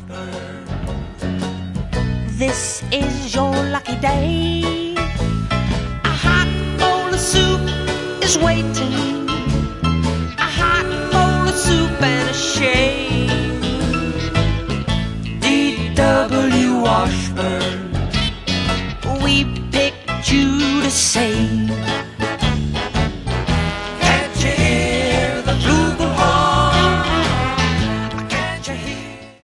Washburn. This is your lucky day. A hot bowl of soup is waiting. A hot bowl of soup and a shave. D.W. Washburn, we picked you to save.